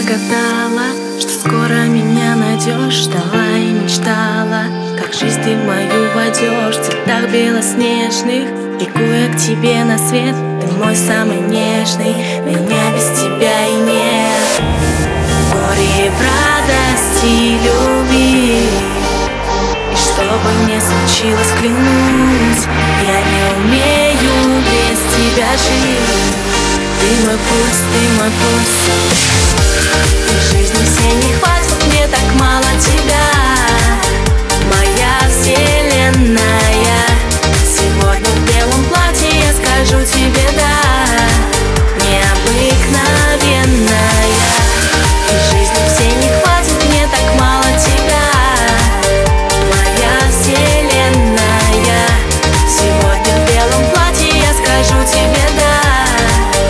гадала, что скоро меня найдешь. Ждала и мечтала, как жизнь ты в мою войдешь. В цветах белоснежных бегу я к тебе на свет. Ты мой самый нежный, меня без тебя и нет. В горе и в радости люби, и что бы ни случилось, клянусь, я не умею без тебя жить. Ты мой пульс, ты мой пульс. И жизни всей не хватит, мне так мало тебя, моя вселенная. Сегодня в белом платье я скажу тебе да, необыкновенная. И жизни всей не хватит, мне так мало тебя, моя вселенная. Сегодня в белом платье я скажу тебе да,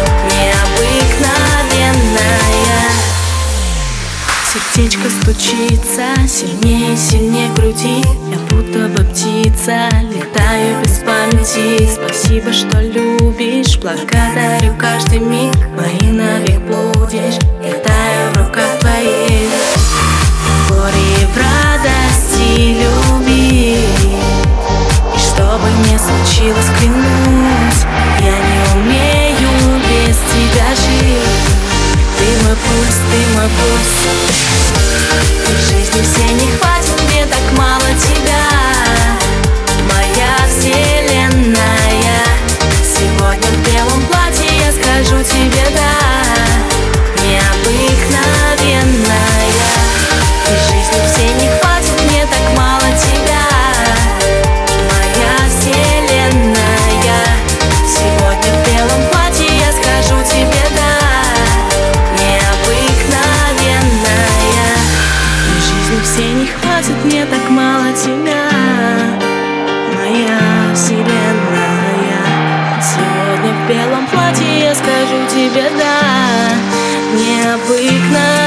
необыкновенная. Сердечко стучится сильнее и сильнее груди. Я будто бы птица, летаю без памяти. Спасибо, что любишь, благодарю каждый миг. Моей навек будешь, я таю в руках твоих. В горе и в радости люби, и что бы ни случилось, клянусь, я не умею без тебя жить. Ты мой пульс, ты мой пульс. И жизни всей не хватит, мне так мало тебя, моя вселенная. Сегодня в белом платье я скажу тебе да, необыкновенная. И жизни всей не хватит, мне так мало тебя, моя вселенная. Сегодня в белом платье я скажу тебе да, необыкновенная. И жизни всей не хватит, мне так мало тебя, моя вселенная. Сегодня в белом платье я скажу тебе да, необыкновенная.